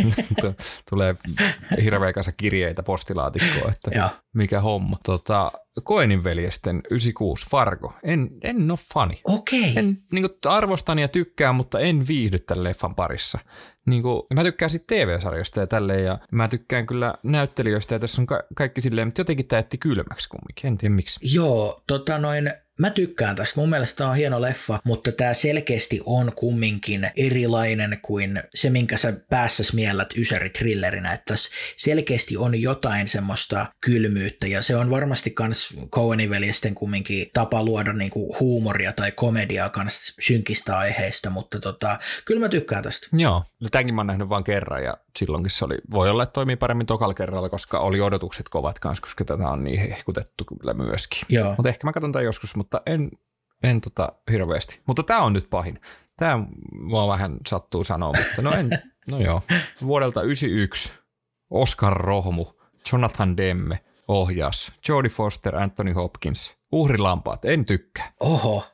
Tulee hirveä kanssa kirjeitä postilaatikkoon, että mikä homma. Coenin veljesten 96 Fargo. En ole fani. Okei. Niin arvostan ja tykkään, mutta en viihdy tämän leffan parissa. Niin kuin, mä tykkään siitä TV-sarjasta ja tälleen, ja mä tykkään kyllä näyttelijöistä, ja tässä on kaikki silleen, mutta jotenkin tämä jätti kylmäksi kumminkin, en tiedä miksi. Joo, mä tykkään tästä. Mun mielestä tämä on hieno leffa, mutta tämä selkeästi on kumminkin erilainen kuin se, minkä sä päässäs miellät ysäri-thrillerinä. Että tässä selkeästi on jotain semmoista kylmyyttä, ja se on varmasti kans Coenin veljesten kumminkin tapa luoda niinku huumoria tai komediaa kans synkistä aiheista, mutta kyllä mä tykkään tästä. Joo, no tämänkin mä oon nähnyt vaan kerran, ja silloinkin se voi olla, että toimii paremmin tokalla kerralla, koska oli odotukset kovat kanssa, koska tätä on niin hehkutettu kyllä myöskin. Mutta ehkä mä katson tämän joskus, mutta en hirveästi. Mutta tämä on nyt pahin. Tämä mua vähän sattuu sanoa, mutta no joo. Vuodelta 1991 Oscar Rohmu, Jonathan Demme ohjas, Jodie Foster, Anthony Hopkins, uhrilampaat, en tykkää. Oho.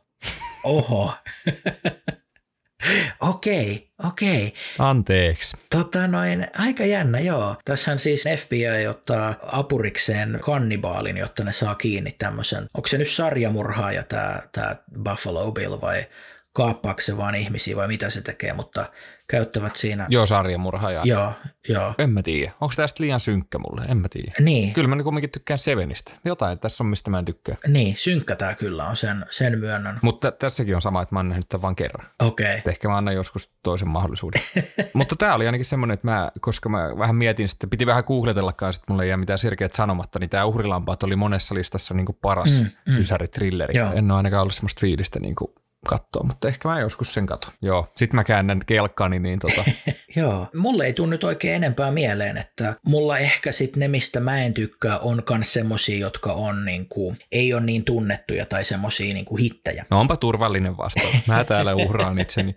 Okei. Anteeksi. Aika jännä, joo. Tässähän siis FBI ottaa apurikseen kannibaalin, jotta ne saa kiinni tämmöisen. Onko se nyt sarjamurhaaja tämä Buffalo Bill vai kaappaako se vaan ihmisiä vai mitä se tekee, mutta käyttävät siinä. Joo, sarjamurhaaja. Joo, Joo. En mä tiedä. Onko tästä liian synkkä mulle? En mä tiedä. Niin. Kyllä mä kumminkin tykkään Sevenistä. Jotain tässä on, mistä mä en tykkää. Niin, synkkä tää kyllä on, sen myönnän. Mutta tässäkin on sama, että mä oon nähnyt tämän vaan kerran. Okei. Okay. Ehkä mä annan joskus toisen mahdollisuuden. Mutta tää oli ainakin semmoinen, että koska mä vähän mietin, että piti vähän googletellakaan, että mulla ei jää mitään selkeät sanomatta, niin tää Uhrilampaat oli monessa listassa niin kuin paras ysäritrilleri. En ole ainakaan ollut semmoista fiilistä niin kuin katsoa, mutta ehkä mä joskus sen katon. Joo, sit mä käännän kelkkani, niin Joo, mulle ei tule nyt oikein enempää mieleen, että mulla ehkä sit ne, mistä mä en tykkää, on kans semmosia, jotka on niinku, ei ole niin tunnettuja tai semmosia niinku hittejä. No onpa turvallinen vastaus. Mä täällä uhraan itseni.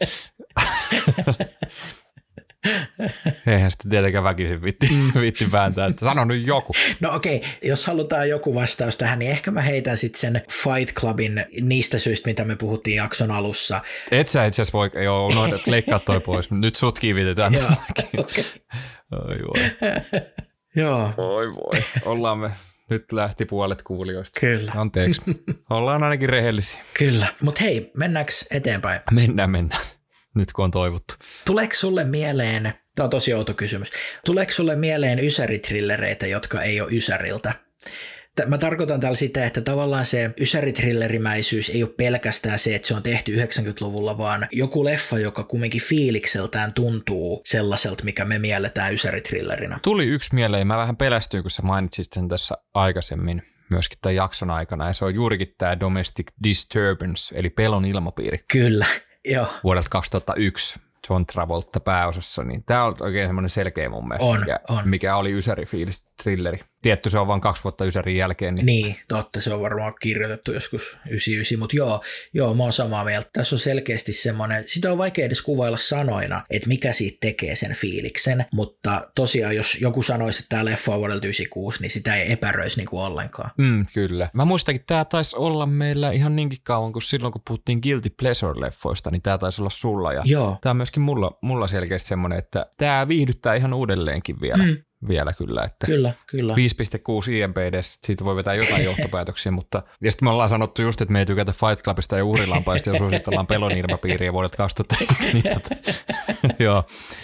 Eihän sitä tietenkään väkisin viitti vääntää, että sano nyt joku. No okei, jos halutaan joku vastaus tähän, niin ehkä mä heitän sitten sen Fight Clubin niistä syistä, mitä me puhuttiin jakson alussa. Et sä itse asiassa voi, joo, unohdat leikkaa toi pois, nyt sut kiivitetään. Okay. Oi voi. Joo. Oi voi, ollaan me. Nyt lähti puolet kuulijoista. Kyllä. Anteeksi, ollaan ainakin rehellisiä. Kyllä, mutta hei, mennäänkö eteenpäin? Mennään. Nyt kun on toivottu. Tuleeko sulle mieleen, tämä on tosi outo kysymys, tuleeko sulle mieleen ysäritrillereitä, jotka ei ole ysäriltä? Mä tarkoitan täällä sitä, että tavallaan se ysäritrillerimäisyys ei ole pelkästään se, että se on tehty 90-luvulla, vaan joku leffa, joka kumminkin fiilikseltään tuntuu sellaiselta, mikä me mielletään ysäritrillerinä. Tuli yksi mieleen, mä vähän pelästyin, kun sä mainitsit sen tässä aikaisemmin myöskin tämän jakson aikana, ja se on juurikin tämä Domestic Disturbance, eli pelon ilmapiiri. Kyllä. Joo. Vuodelta 2001 John Travolta pääosassa, niin tämä on oikein semmoinen selkeä mun mielestä, mikä oli ysäri-fiilis thrilleri. Tietty se on vain 2 vuotta ysärin jälkeen. Niin, totta, se on varmaan kirjoitettu joskus 99, mutta joo, mä oon samaa mieltä. Tässä on selkeästi semmoinen, sitä on vaikea edes kuvailla sanoina, että mikä siitä tekee sen fiiliksen, mutta tosiaan jos joku sanoisi, että tämä leffa on vuodelta 96, niin sitä ei epäröisi niin kuin ollenkaan. Kyllä. Mä muistakin, että tämä taisi olla meillä ihan niinkin kauan kuin silloin, kun puhuttiin Guilty Pleasure-leffoista, niin tämä taisi olla sulla. Ja tämä on myöskin mulla selkeästi semmoinen, että tämä viihdyttää ihan uudelleenkin vielä. Vielä kyllä. Että kyllä. 5.6 IMDb, siitä voi vetää jotain johtopäätöksiä, mutta ja sitten me ollaan sanottu just, että me ei tykätä Fight Clubista ja Uhrilampaista ja suositellaan pelon ilmapiiriä vuodelta 2001. Niin joo.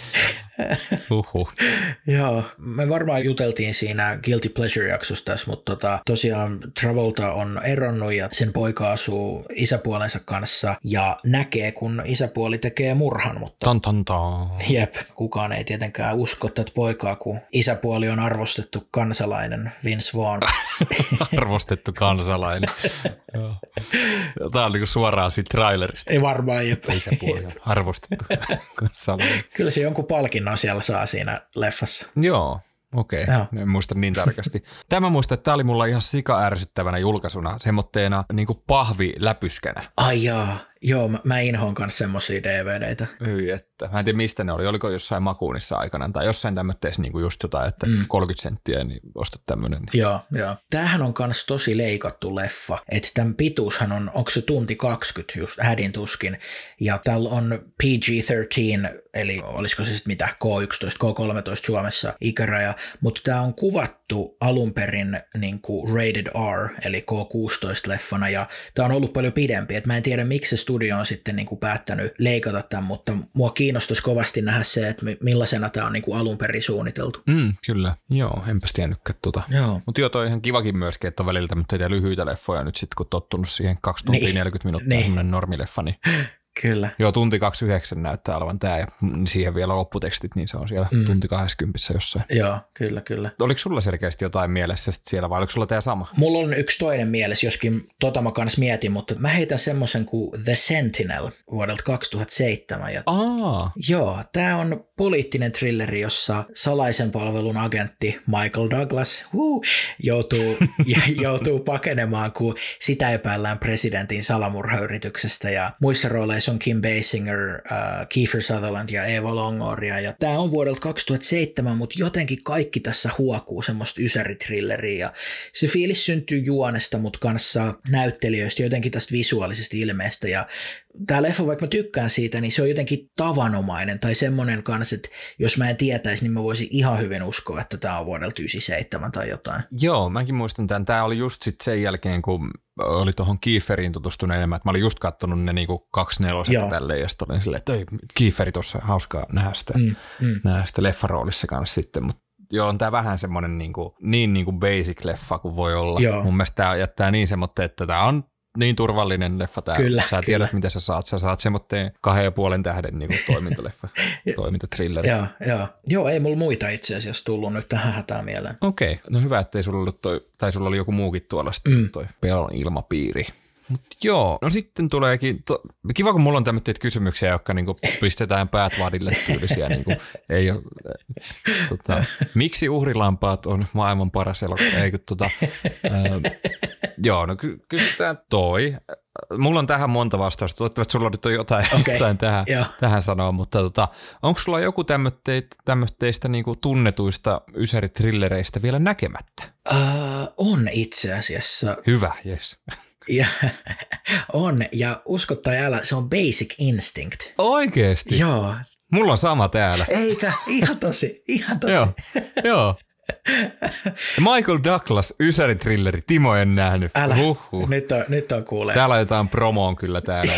Joo, me varmaan juteltiin siinä Guilty Pleasure-jaksossa tässä, mutta tosiaan Travolta on eronnut ja sen poika asuu isäpuolensa kanssa ja näkee, kun isäpuoli tekee murhan, mutta jep, kukaan ei tietenkään usko tätä poikaa, kun isäpuoli on arvostettu kansalainen Vince Vaughn. Arvostettu kansalainen. Tämä on niin suoraan siitä trailerista. Ei varmaan, jep. Isäpuoli on arvostettu kansalainen. Kyllä se jonkun palkinnon siellä saa siinä leffassa. Joo. Okei, en muista niin tarkasti. Tämä muistan, että tämä oli mulla ihan sika-ärsyttävänä julkaisuna, semmoitteena niin kuin pahviläpyskänä. Ai joo, mä inhoon kanssa semmosia DVDitä. Hyi, että. Mä en tiedä mistä ne oli, oliko jossain Makuunissa aikanaan tai jossain tämmöisessä niin kuin just jotain, että 30 senttiä, niin ostat tämmönen. Niin. Joo. Tämähän on kans tosi leikattu leffa, että tämän pituushan on, onko se tunti 20 just hädin tuskin, ja täällä on PG-13, eli olisiko se sitten mitä, K11, K13 Suomessa ikäraja, mutta tämä on kuvattu alun perin niin kuin rated R, eli K16-leffana, ja tämä on ollut paljon pidempi, että mä en tiedä miksi se studio on sitten niin kuin päättänyt leikata tämän, mutta mua kiinnostaisi kovasti nähdä se, että millaisena tämä on niin kuin alun perin suunniteltu. Kyllä, joo, enpäs tiennytkään tuota. Mutta joo, toi ihan kivakin myöskin, että on välillä tämmöitä lyhyitä leffoja nyt sitten, kun tottunut siihen 2 tuntia 40 minuuttia semmoinen normileffa, niin kyllä. Joo, tunti 29 näyttää olevan tämä ja siihen vielä lopputekstit, niin se on siellä tunti 20 jossain. Joo, kyllä. Oliko sulla selkeästi jotain mielessä siellä vai oliko sulla tämä sama? Mulla on yksi toinen mielessä, joskin mä kanssa mietin, mutta mä heitän semmoisen kuin The Sentinel vuodelta 2007. Ja joo, tämä on poliittinen thrilleri, jossa salaisen palvelun agentti Michael Douglas joutuu pakenemaan, kun sitä epäillään presidentin salamurhayrityksestä ja muissa rooleissa on Kim Basinger, Kiefer Sutherland ja Eva Longoria. Ja tämä on vuodelta 2007, mutta jotenkin kaikki tässä huokuu semmoista ysäritrilleriä. Ja se fiilis syntyy juonesta, mutta kanssa näyttelijöistä, jotenkin tästä visuaalisesta ilmeestä. Ja tämä leffa, vaikka mä tykkään siitä, niin se on jotenkin tavanomainen tai semmoinen kanssa, että jos mä en tietäisi, niin mä voisin ihan hyvin uskoa, että tämä on vuodelta 97 tai jotain. Joo, mäkin muistan tämän. Tämä oli just sit sen jälkeen, kun oli tuohon Kieferiin tutustunut enemmän, että mä olin just katsonut ne niinku 2/4 tälleen, ja sitten olin silleen, että Kieferi tuossa hauskaa nähdä sitä leffaroolissa kanssa sitten, mutta joo, on tää vähän semmoinen niin basic leffa kuin voi olla. Joo. Mun mielestä tää jättää niin semmoinen, että tää on niin turvallinen leffa tää. Kyllä, sä tiedät, mitä sä saat. Sä saat semmoinen 2,5 tähden niin toimintaleffa, toimintatrilleri. Joo, ei mulla muita itse asiassa tullut nyt tähän hätään mieleen. Okei, no hyvä, ettei sulla ollut tai sulla oli joku muukin tuolla sitten toi pelon ilmapiiri. Mutta joo, no sitten tuleekin, kiva kun mulla on tämmöisiä kysymyksiä, jotka niinku pistetään päät vadille tyylisiä. Niinku, ei ole, miksi uhrilampaat on maailman paras elokuva? Joo, no kysytään toi. Mulla on tähän monta vastausta. Toivottavasti sulla nyt on jotain tähän sanoa, mutta onko sulla joku tämmöistä niinku tunnetuista ysäritrillereistä vielä näkemättä? On itse asiassa. Hyvä, jes. Ja, on, ja usko tai älä, se on Basic Instinct. Oikeesti? Joo. Mulla on sama täällä. Eikä, ihan tosi. Joo. Michael Douglas, ysäritrilleri, Timo en nähnyt. Älä, nyt on kuulee. Täällä laitetaan promoon kyllä täällä.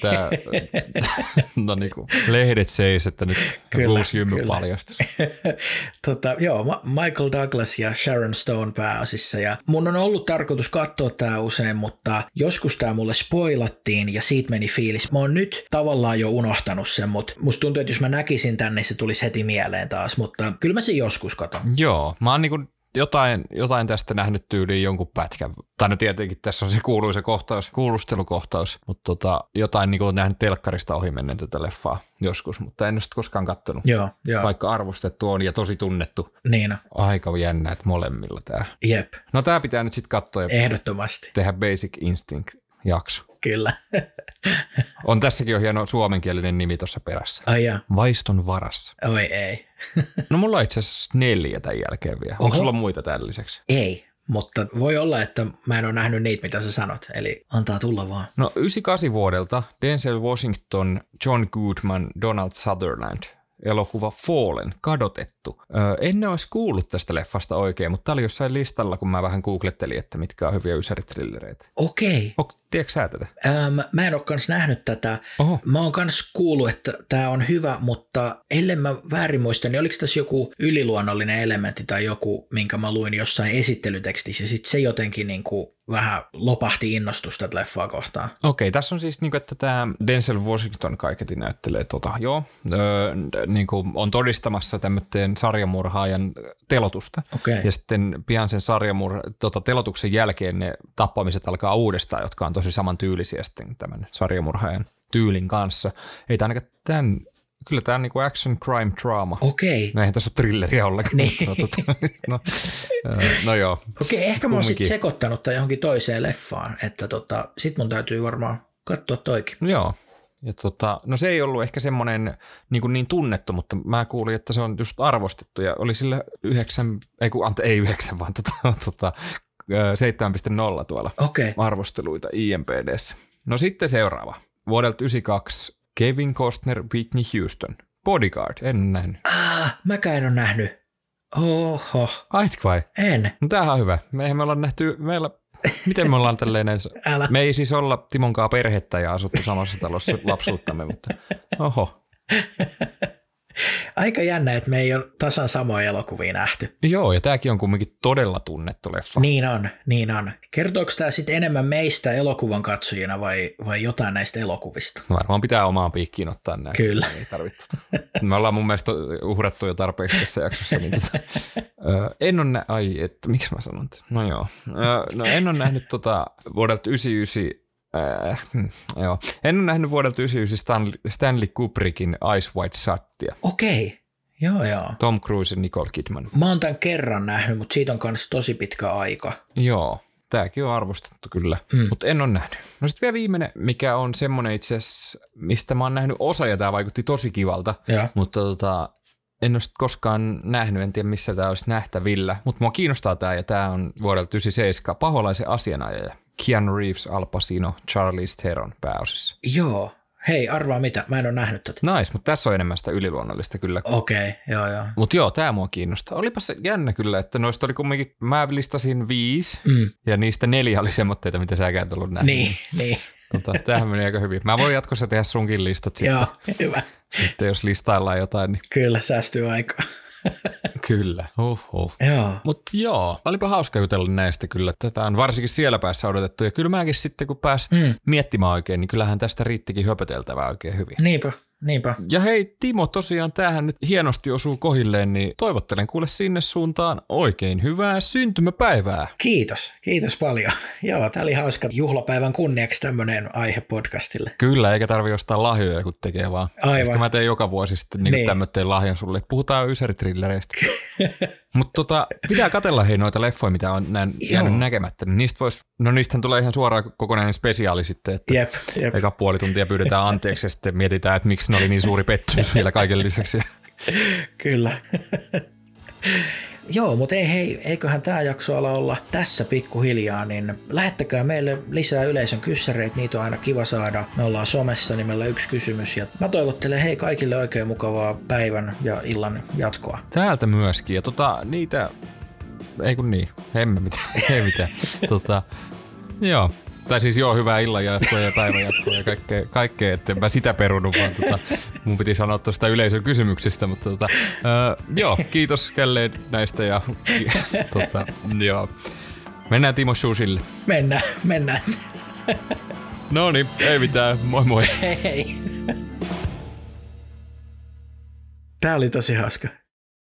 Lehdet seis, että nyt uusi jymmy paljastus. Joo, Michael Douglas ja Sharon Stone pääosissa. Ja mun on ollut tarkoitus katsoa tää usein, mutta joskus tää mulle spoilattiin ja siitä meni fiilis. Mä oon nyt tavallaan jo unohtanut sen, mutta musta tuntuu, että jos mä näkisin tän, niin se tulisi heti mieleen taas. Mutta kyllä mä sen joskus katon. Joo, mä oon niinku jotain tästä nähnyt tyyliin jonkun pätkän. Tai no tietenkin tässä on se kuuluisa kuulustelukohtaus, mutta jotain niinku on nähnyt telkkarista ohi menneen tätä leffaa joskus, mutta en ole sitä koskaan kattonut. Joo. Vaikka arvostettu on ja tosi tunnettu. Niin on. Aika jännä, että molemmilla tää. Jep. No tää pitää nyt sitten katsoa ja ehdottomasti tehdä Basic Instinct-jakso. Kyllä. On tässäkin on hieno suomenkielinen nimi tuossa perässä. Ai jaa. Vaiston varassa. Oi ei. No mulla on itse asiassa 4 tämän jälkeen vielä. Onko sulla muita tämän lisäksi? Ei, mutta voi olla, että mä en ole nähnyt niitä, mitä sä sanot. Eli antaa tulla vaan. No 98 vuodelta Denzel Washington, John Goodman, Donald Sutherland. Elokuva Fallen, kadotettu. En olisi kuullut tästä leffasta oikein, mutta tämä oli jossain listalla, kun mä vähän googlettelin, että mitkä on hyviä ysäritrillereitä. Okei. Tiedätkö sä tätä? Mä en ole kans nähnyt tätä. Oho. Mä oon kans kuullut, että tää on hyvä, mutta ellen mä väärin muista, niin oliko tässä joku yliluonnollinen elementti tai joku, minkä mä luin jossain esittelytekstissä, ja sit se jotenkin niinku vähän lopahti innostusta tätä leffaa kohtaan. Okei, tässä on siis, että tämä Denzel Washington kaiketi näyttelee on todistamassa tämmöisen sarjamurhaajan telotusta. Okay. Ja sitten pian sen telotuksen jälkeen ne tappamiset alkaa uudestaan, jotka on tosi samantyylisiä sitten tämän sarjamurhaajan tyylin kanssa. Ei tämä ainakaan kyllä tämä on niinku action crime drama. Okei. No eihän tässä ole thrilleriä ollenkaan. Niin. No joo. Okei, ehkä mä oon sitten sekoittanut tai johonkin toiseen leffaan, että sit mun täytyy varmaan katsoa toikin. Joo. Ja no se ei ollut ehkä semmoinen niin tunnettu, mutta mä kuulin, että se on just arvostettu ja oli sillä 7.0 tuolla arvosteluita IMDb:ssä. No sitten seuraava. Vuodelta 1992 Kevin Costner, Whitney Houston. Bodyguard, en nähnyt. Mäkään en ole nähnyt. Oho. Aitko vai? En. No tämähän on hyvä. Meihän me ollaan nähty, miten me ollaan tälleen me ei siis olla Timonkaan perhettä ja asuttu samassa talossa lapsuuttamme, mutta oho. Aika jännä, että me ei ole tasan samoja elokuvia nähty. Joo, ja tämäkin on kumminkin todella tunnettu leffa. Niin on. Kertooko tämä sitten enemmän meistä elokuvan katsojina vai jotain näistä elokuvista? Varmaan pitää omaan piikkiin ottaa nämä. Kyllä. Ei tarvittu. Me ollaan mun mielestä uhrattu jo tarpeeksi tässä jaksossa. Niin en ole miksi mä sanon? No joo. En ole nähnyt vuodelta 1999. Joo. En ole nähnyt vuodelta 1999 Stanley Kubrickin Eyes Wide Shuttia. Okei. Joo. Tom Cruise ja Nicole Kidman. Mä oon tämän kerran nähnyt, mutta siitä on myös tosi pitkä aika. Joo. Tämäkin on arvostettu kyllä, mutta en ole nähnyt. No sitten vielä viimeinen, mikä on semmoinen itse asiassa, mistä mä oon nähnyt osa ja tämä vaikutti tosi kivalta, mutta en ole koskaan nähnyt, en tiedä missä tämä olisi nähtävillä, mutta mua kiinnostaa tämä ja tämä on vuodelta 1997 Paholaisen asianajaja. Keanu Reeves, Al Pacino, Charlize Theron pääosissa. Joo, Hei, arvaa mitä, mä en ole nähnyt tätä. Nice, mutta tässä on enemmän sitä yliluonnollista kyllä. Okei, joo. Mutta joo, tää mua kiinnostaa. Olipas se jännä kyllä, että noista oli kumminkin, mä listasin 5, ja niistä 4 oli semmoitteita, mitä säkään tullut nähdä. Niin. Tämähän meni aika hyvin. Mä voin jatkossa tehdä sunkin listat sitten. Joo, hyvä. Sitten jos listaillaan jotain, niin... Kyllä, säästyy aikaa. Kyllä. Joo. Mutta joo, olipa hauska jutella näistä kyllä. Tätä on varsinkin siellä päässä odotettu. Ja kyllä mäkin sitten, kun pääs miettimään oikein, niin kyllähän tästä riittikin höpöteltävää oikein hyvin. Niinpä. Ja hei Timo, tosiaan tämähän nyt hienosti osuu kohilleen, niin toivottelen kuule sinne suuntaan oikein hyvää syntymäpäivää. Kiitos paljon. Joo, tää oli hauska juhlapäivän kunniaksi tämmönen aihe podcastille. Kyllä, eikä tarvi ostaa lahjoja, kun tekee vaan. Aivan. Ehkä mä teen joka vuosi sitten niin. tämmöinen lahjan sulle, että puhutaan ysäritrillereistä. Mutta pitää katsella hei noita leffoja, mitä on jäänyt näkemättä. Niin niistähän tulee ihan suoraan kokonainen spesiaali sitten, että Jep. eka puoli tuntia pyydetään anteeksi ja sitten mietitään, että miksi ne oli niin suuri pettymys vielä kaiken lisäksi. Kyllä. Joo, mutta eiköhän tämä jakso ala olla tässä pikkuhiljaa, niin lähettäkää meille lisää yleisön kyssäreitä, niitä on aina kiva saada. Me ollaan somessa nimellä Yksi kysymys ja mä toivottelen kaikille oikein mukavaa päivän ja illan jatkoa. Täältä myöskin ja niitä, ei kun niin, ei mitään. Joo. Tai siis hyvää illan jatkoa ja päivän jatkoa ja kaikkea, että mä sitä perunut, vaan mun piti sanoa tuosta yleisön kysymyksistä, mutta kiitos jälleen näistä ja joo. Mennään Timo Shushille. Mennään. No niin, ei mitään, moi. Hei. Tää oli tosi hauska.